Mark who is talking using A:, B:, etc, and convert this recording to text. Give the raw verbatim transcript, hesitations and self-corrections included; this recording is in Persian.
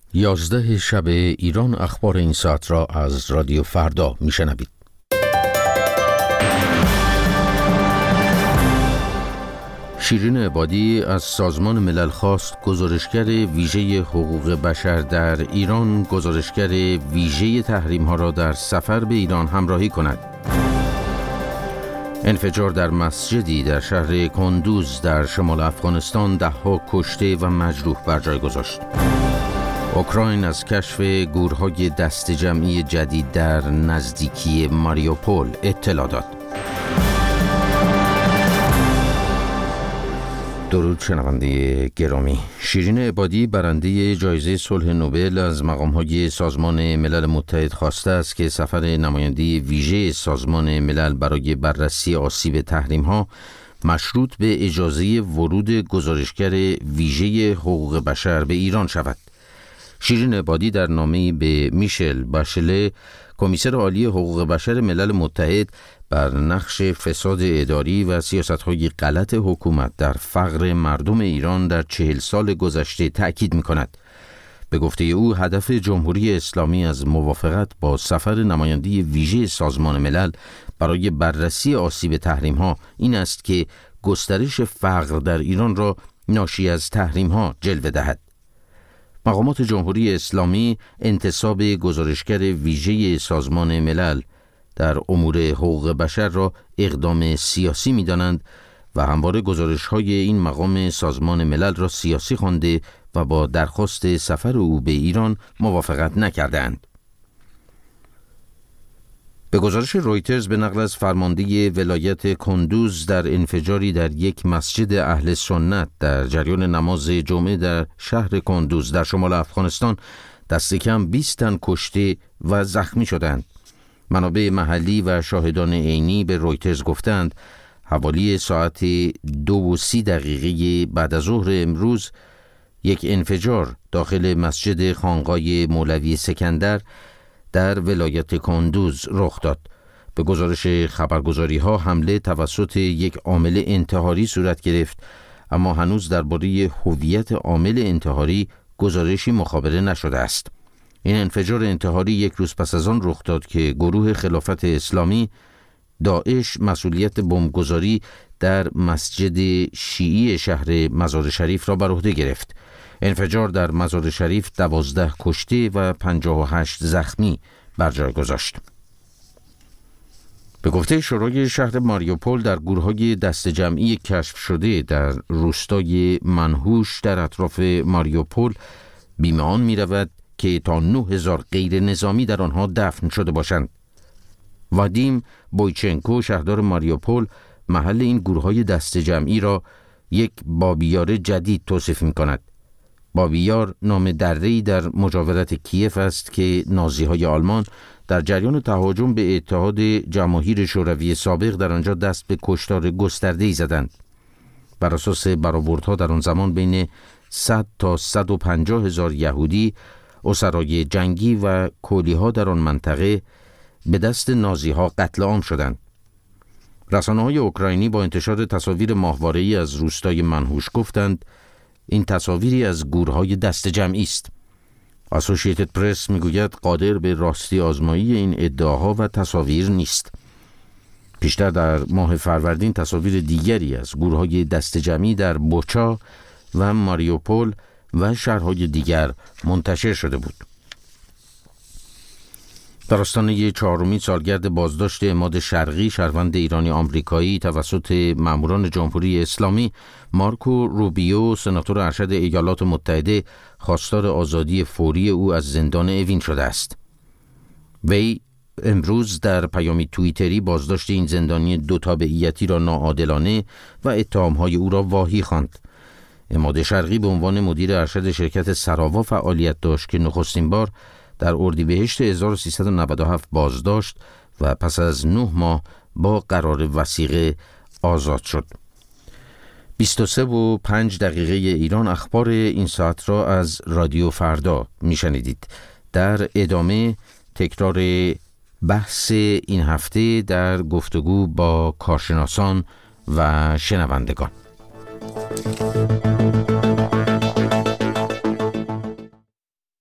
A: یازده شب ایران اخبار این ساعت را از رادیو فردا میشنوید. شیرین عبادی از سازمان ملل خواست گزارشگر ویژه حقوق بشر در ایران گزارشگر ویژه تحریم‌ها را در سفر به ایران همراهی کند. انفجار در مسجدی در شهر کندوز در شمال افغانستان ده‌ها کشته و مجروح بر جای گذاشت. اوکراین از کشف گورهای دست جمعی جدید در نزدیکی ماریوپول اطلاع داد. درود شنونده گرامی. شیرین عبادی برنده جایزه صلح نوبل از مقام‌های سازمان ملل متحد خواسته است که سفر نماینده ویژه سازمان ملل برای بررسی آسیب تحریم‌ها مشروط به اجازه ورود گزارشگر ویژه حقوق بشر به ایران شود. شیرین عبادی در نامه‌ای به میشل باشله، کمیسر عالی حقوق بشر ملل متحد، بر نقش فساد اداری و سیاست‌های غلط حکومت در فقر مردم ایران در چهل سال گذشته تأکید می‌کند. به گفته او هدف جمهوری اسلامی از موافقت با سفر نماینده ویژه سازمان ملل برای بررسی آسیب تحریم‌ها این است که گسترش فقر در ایران را ناشی از تحریم‌ها جلوه دهد. مقامات جمهوری اسلامی انتصاب گزارشگر ویژه سازمان ملل در امور حقوق بشر را اقدام سیاسی می‌دانند و همواره گزارش‌های این مقام سازمان ملل را سیاسی خوانده و با درخواست سفر او به ایران موافقت نکردند. به گزارش رویترز به نقل از فرمانده ولایت کندوز در انفجاری در یک مسجد اهل سنت در جریان نماز جمعه در شهر کندوز در شمال افغانستان دست کم بیست تن کشته و زخمی شدند. منابع محلی و شاهدان عینی به رویترز گفتند حوالی ساعت دو و سی دقیقه بعد از ظهر امروز یک انفجار داخل مسجد خانقاه مولوی سکندر در ولایت کندوز رخ داد. به گزارش خبرگزاری ها حمله توسط یک عامل انتحاری صورت گرفت، اما هنوز درباره هویت عامل انتحاری گزارشی مخابره نشده است. این انفجار انتحاری یک روز پس از آن رخ داد که گروه خلافت اسلامی داعش مسئولیت بمبگذاری در مسجد شیعی شهر مزار شریف را بر عهده گرفت. انفجار در مزار شریف دوازده کشته و پنجاه و هشت زخمی بر جای گذاشت. به گفته شورای شهر ماریوپول در گورهای دست جمعی کشف شده در روستای منهوش در اطراف ماریوپول بیمه آن می رود که تا نه هزار غیر نظامی در آنها دفن شده باشند. وادیم بویچنکو شهردار ماریوپول محل این گورهای دست جمعی را یک بابیار جدید توصیف می کند. بابیار نام دره‌ای در مجاورت کیف است که نازی‌های آلمان در جریان تهاجم به اتحاد جماهیر شوروی سابق در آنجا دست به کشتار گسترده‌ای زدند. بر اساس برآوردها در آن زمان بین صد تا صد و پنجاه هزار یهودی، اسرای جنگی و کولی‌ها در آن منطقه به دست نازی‌ها قتل عام شدند. رسانه‌های اوکراینی با انتشار تصاویر ماهواره‌ای از روستای منهوش گفتند این تصاویری از گورهای دست جمعی است. اسوسییتد پرس میگوید قادر به راستی آزمایی این ادعاها و تصاویر نیست. پیشتر در ماه فروردین تصاویر دیگری از گورهای دست جمعی در بوچا و ماریوپول و شهرهای دیگر منتشر شده بود. در آستانه چهارمین سالگرد بازداشت عماد شرقی شهروند ایرانی آمریکایی توسط ماموران جمهوری اسلامی، مارکو روبیو سناتور ارشد ایالات متحده خواستار آزادی فوری او از زندان اوین شده است. وی امروز در پیامی توییتری بازداشت این زندانی دو تابعیتی را ناعادلانه و اتهام‌های او را واهی خواند. عماد شرقی به عنوان مدیر ارشد شرکت سراوا فعالیت داشت که نخستین بار در اردیبهشت هزار و سیصد و نود و هفت بازداشت و پس از نه ماه با قرار وثیقه آزاد شد. بیست و سه و پنج دقیقه ایران اخبار این ساعت را از رادیو فردا میشنیدید. در ادامه تکرار بحث این هفته در گفتگو با کارشناسان و شنوندگان.